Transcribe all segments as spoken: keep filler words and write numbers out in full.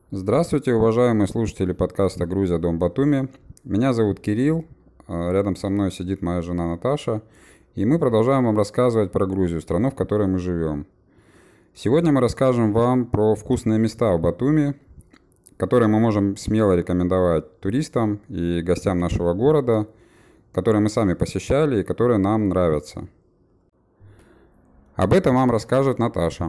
Здравствуйте, уважаемые слушатели подкаста «Грузия. Дом Батуми». Меня зовут Кирилл, рядом со мной сидит моя жена Наташа, и мы продолжаем вам рассказывать про Грузию, страну, в которой мы живем. Сегодня мы расскажем вам про вкусные места в Батуми, которые мы можем смело рекомендовать туристам и гостям нашего города, которые мы сами посещали и которые нам нравятся. Об этом вам расскажет Наташа.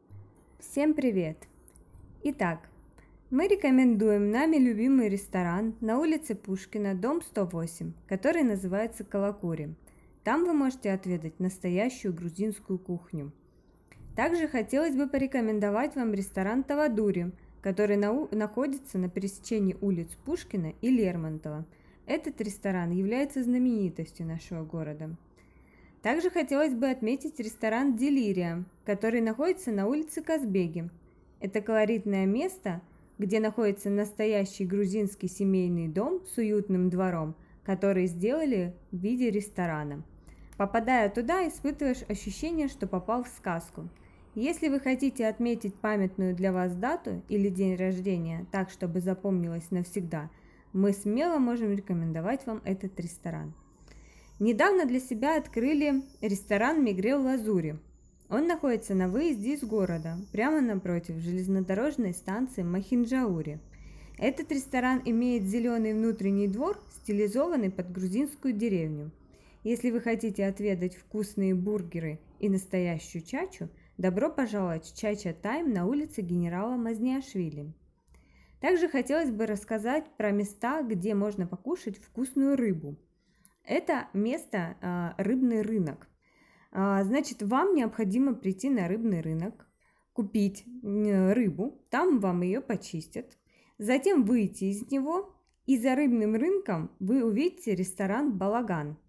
Всем привет! Итак, мы рекомендуем нами любимый ресторан на улице Пушкина, дом сто восемь, который называется Калакури. Там вы можете отведать настоящую грузинскую кухню. Также хотелось бы порекомендовать вам ресторан Тавадури, который на, находится на пересечении улиц Пушкина и Лермонтова. Этот ресторан является знаменитостью нашего города. Также хотелось бы отметить ресторан Делирия, который находится на улице Казбеги. Это колоритное место, где находится настоящий грузинский семейный дом с уютным двором, который сделали в виде ресторана. Попадая туда, испытываешь ощущение, что попал в сказку. Если вы хотите отметить памятную для вас дату или день рождения так, чтобы запомнилось навсегда, мы смело можем рекомендовать вам этот ресторан. Недавно для себя открыли ресторан Мигрел Лазури. Он находится на выезде из города, прямо напротив железнодорожной станции Махинджаури. Этот ресторан имеет зеленый внутренний двор, стилизованный под грузинскую деревню. Если вы хотите отведать вкусные бургеры и настоящую чачу, добро пожаловать в Чача Тайм на улице генерала Мазниашвили. Также хотелось бы рассказать про места, где можно покушать вкусную рыбу. Это место а, рыбный рынок. Значит, вам необходимо прийти на рыбный рынок, купить рыбу, там вам ее почистят, затем выйти из него, и за рыбным рынком вы увидите ресторан «Балаган».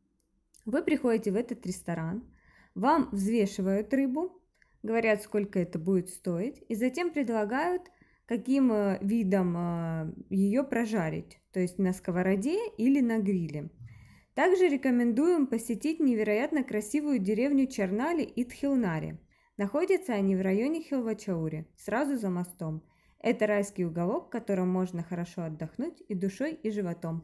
Вы приходите в этот ресторан, вам взвешивают рыбу, говорят, сколько это будет стоить, и затем предлагают, каким видом ее прожарить, то есть на сковороде или на гриле. Также рекомендуем посетить невероятно красивую деревню Чернали и Тхилнари. Находятся они в районе Хилвачаури, сразу за мостом. Это райский уголок, в котором можно хорошо отдохнуть и душой, и животом.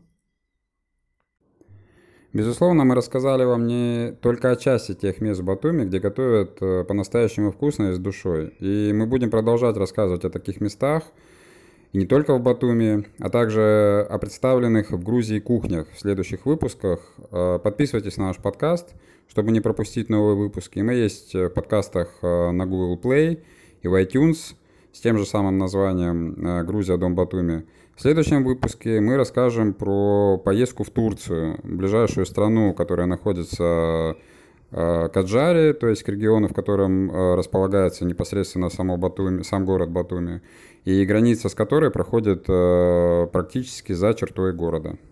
Безусловно, мы рассказали вам не только о части тех мест в Батуми, где готовят по-настоящему вкусно и с душой. И мы будем продолжать рассказывать о таких местах, и не только в Батуми, а также о представленных в Грузии кухнях в следующих выпусках. Подписывайтесь на наш подкаст, чтобы не пропустить новые выпуски. Мы есть в подкастах на Google Play и в iTunes с тем же самым названием «Грузия. Дом Батуми». В следующем выпуске мы расскажем про поездку в Турцию, ближайшую страну, которая находится Каджари, то есть к региону, в котором располагается непосредственно само Батуми, сам город Батуми, и граница с которой проходит практически за чертой города.